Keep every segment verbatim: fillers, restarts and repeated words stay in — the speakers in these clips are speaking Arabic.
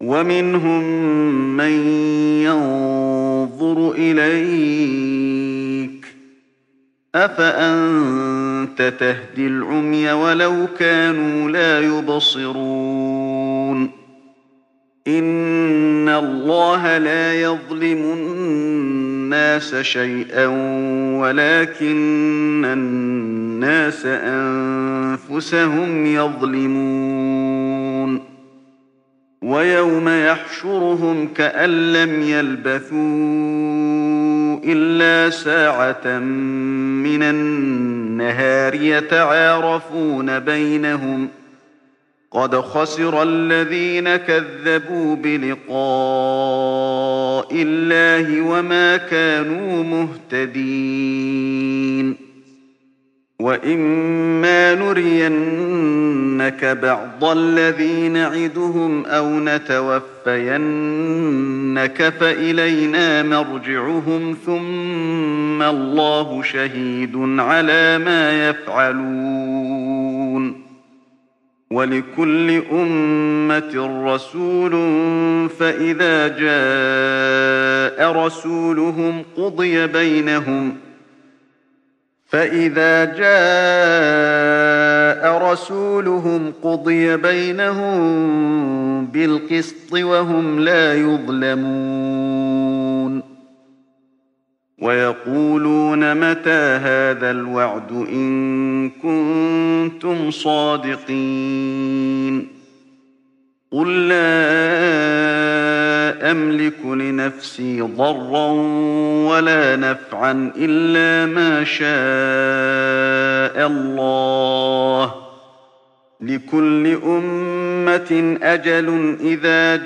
ومنهم من ينظر إليك أفأنت تهدي العمي ولو كانوا لا يبصرون إن الله لا يظلم الناس شيئا ولكن الناس أنفسهم يظلمون ويوم يحشرهم كأن لم يلبثوا إلا ساعة من النهار يتعارفون بينهم قد خسر الذين كذبوا بلقاء الله وما كانوا مهتدين وإما نرينك بعض الذي نعدهم أو نتوفينك فإلينا مرجعهم ثم الله شهيد على ما يفعلون ولكل أمة رسول فإذا جاء رسولهم قضي بينهم فإذا جاء رسولهم قضي بينهم بالقسط وهم لا يظلمون ويقولون متى هذا الوعد إن كنتم صادقين قل لا أملك لنفسي ضرا ولا نفعا إلا ما شاء الله لكل أمة أجل إذا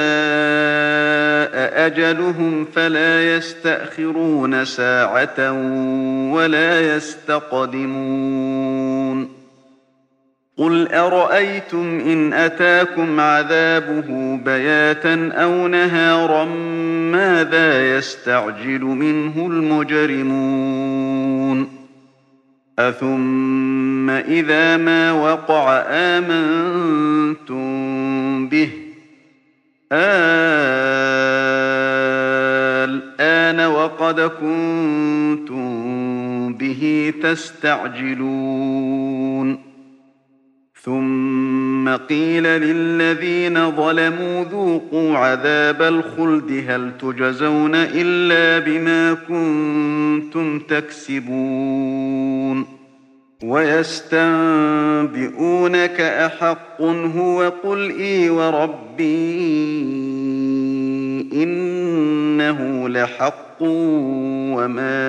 جاء أجلهم فلا يستأخرون ساعة ولا يستقدمون قل أرأيتم إن أتاكم عذابه بياتا أو نهارا ماذا يستعجل منه المجرمون أثم إذا ما وقع آمنتم به الآن وقد كنتم به تستعجلون ثم قيل للذين ظلموا ذوقوا عذاب الخلد هل تجزون إلا بما كنتم تكسبون ويستنبئونك أحق هو قل إي وربي إنه لحق وما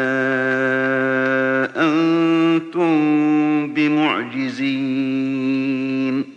أنتم بمعجزين